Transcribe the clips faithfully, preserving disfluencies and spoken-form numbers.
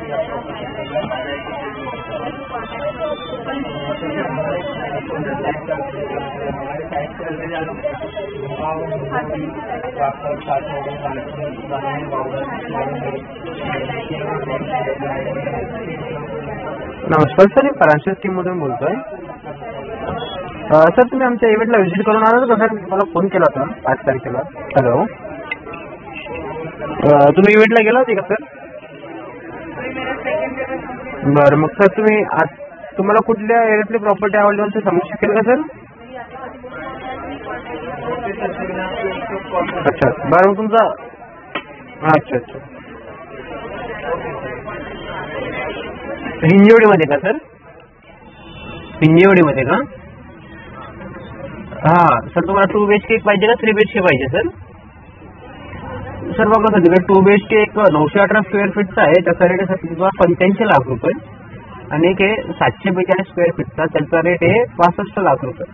नमस्कार सर, मी परांशा टीममधून बोलतोय. सर तुम्ही आमच्या इव्हेंटला व्हिजिट करून आला का सर? मला फोन केला होता पाच तारखेला. हॅलो, तुम्ही इव्हेंटला गेला होते का सर? बरं, मग सर तुम्ही आज तुम्हाला कुठल्या एरियातली प्रॉपर्टी आवडली ते सांगू शकेल का सर? अच्छा, बरं मग तुमचा अच्छा अच्छा हिंजेवडीमध्ये का सर? हिंजेवडीमध्ये का? हां सर, तुम्हाला टू बी एच के पाहिजे का थ्री बी एच के पाहिजे सर? सर बघा सर, तिकडे टू बी एच के एक नऊशे अठरा स्क्वेअर फीटचा आहे, त्याचा रेट आहे तुम्हाला पंच्याऐंशी लाख रुपये. आणि एक आहे सातशे बेचाळीस स्क्वेअर फीटचा, त्याचा रेट आहे पासष्ट लाख रुपये.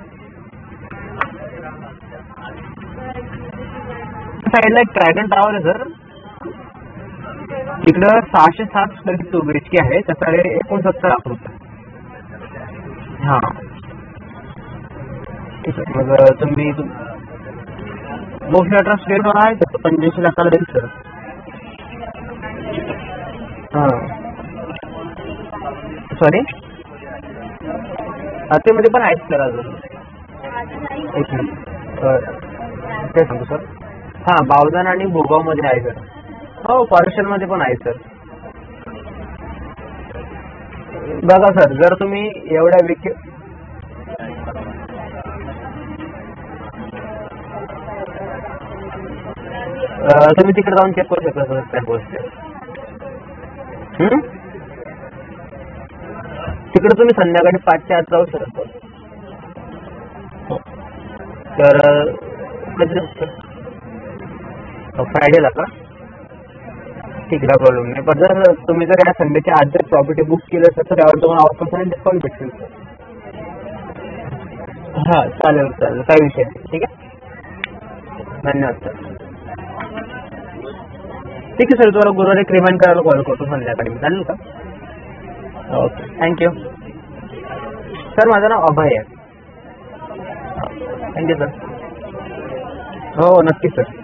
साईडला एक ट्रायडन टावर आहे सर, तिकडं सहाशे सात square feet two B H K आहे, त्याचा रेट एकोणसत्तर लाख रुपये. हां ठीक आहे, मग तुम्ही नऊशे अठरा स्क्वेअर फीट आहे तर पंच्याऐंशी लाखाला देईल सर. हां सॉरी, ते मध्ये पण आहेत सर अजून. एक मिनिट ते सांगतो सर. हां, बावधन आणि भोगावमध्ये आहे सर. हो, फॉरेस्टमध्ये पण आहे सर. बघा सर, जर तुम्ही एवढ्या विक तुम्ही तिकडे जाऊन चेक करू शकता सर त्या गोष्टी. तिकडे तुम्ही संध्याकाळी पाचच्या आत जाऊ शकता. तर फ्रायडेला का? ठीक आहे, प्रॉब्लेम नाही. पण जर तुम्ही जर या संडेच्या आत जर प्रॉपर्टी बुक केलं तर त्यावर तुम्हाला ऑफर आणि डिस्काउंट भेटेल. हां चालेल चालेल, काही विषय नाही. ठीक आहे, धन्यवाद सर. ठीक आहे सर, तुम्हाला गुरुवारी एक रिमाइंड करायला कॉल करतो संध्याकाळी, चालेल का? Okay, thank you sir. माझं नाव अभय आहे. Thank you sir. हो नक्की सर.